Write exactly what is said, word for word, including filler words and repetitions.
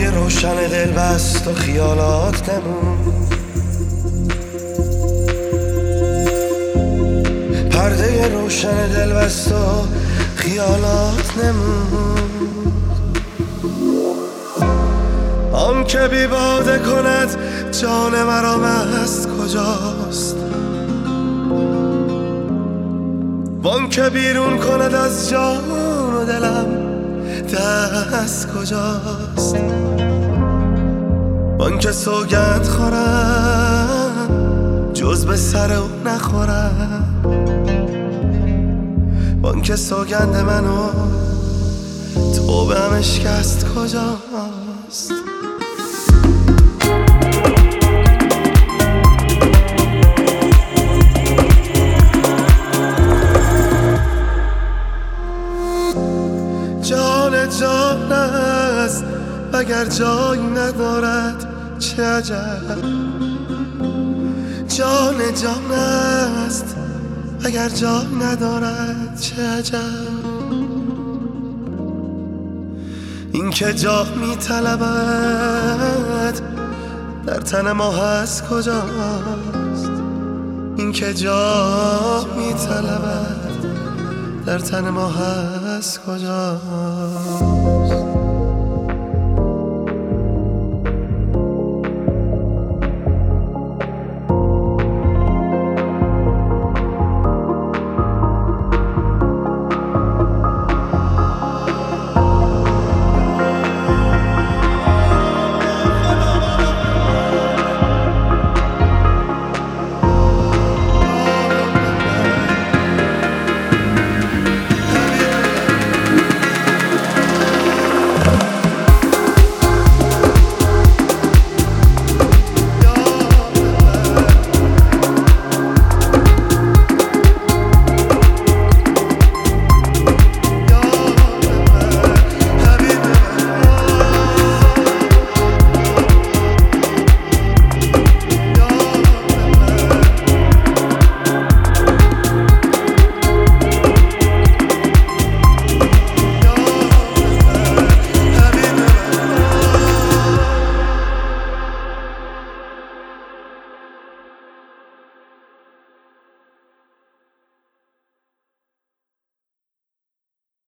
پرده روشن دل بست و خیالات نمون، پرده روشن دل بست و خیالات نمون. آن که بی باده کند جان مرا مست کجاست، وان که بیرون کند از جان و دلم دست کجاست. وان که سوگند خورم جز به سر او نخورم، وان که سوگند منو توبه هم اشکست کجاست. جان جان است وگر جایی ندارد چه عجب، جان جان است اگر جای ندارد چه عجب. این که جا می طلبد در تن ما هست کجاست، این که جا می طلبد در تن ما هست کجاست.